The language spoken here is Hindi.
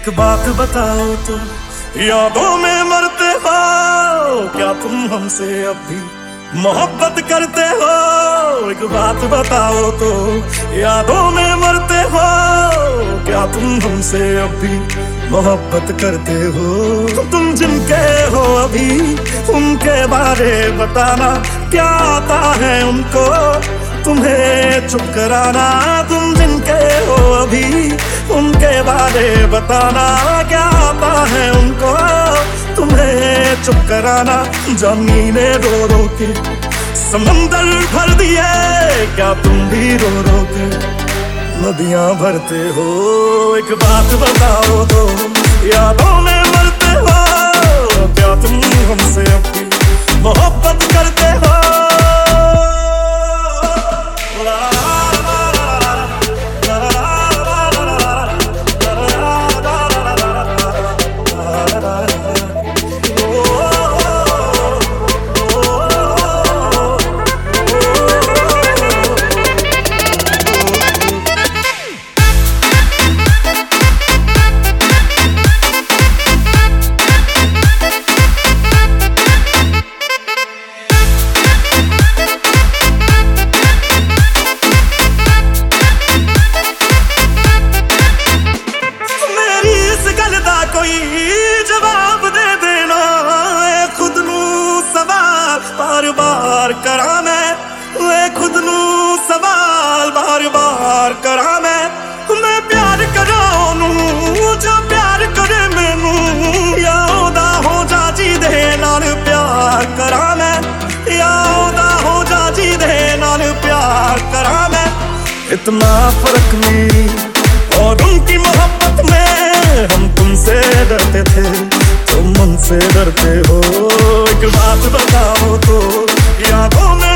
एक बात बताओ तो, यादों में मरते हो क्या तुम हमसे अब भी मोहब्बत करते हो? एक बात बताओ तो, यादों में मरते हो क्या तुम हमसे अब भी मोहब्बत करते हो? तुम जिनके हो अभी उनके बारे बताना, क्या आता है उनको तुम्हें चुप कराना? तुम जिनके हो अभी उनके बारे बताना, क्या आता है उनको तुम्हें चुप कराना? जमीने रो रो के समंदर भर दिए, क्या तुम भी रो रो के नदियां भरते हो? एक बात बताओ तो, यादों में मरते हो क्या तुम हमसे अपनी मोहब्बत करते हो? जवाब दे देना खुद नू सवाल बार बार करा मैं खुद नू सवाल बार बार करा मैं प्यार करा नू जो प्यार करे मैनू, या ओदा हो जा जी दे नाल प्यार करा मैं, या ओदा हो जा जी दे नाल प्यार करा मैं। इतना फर्क मेरी और उनकी मोहब्बत में, हम तुमसे डरते थे तुम हमसे डरते हो। एक बात बताओ तो, यादों में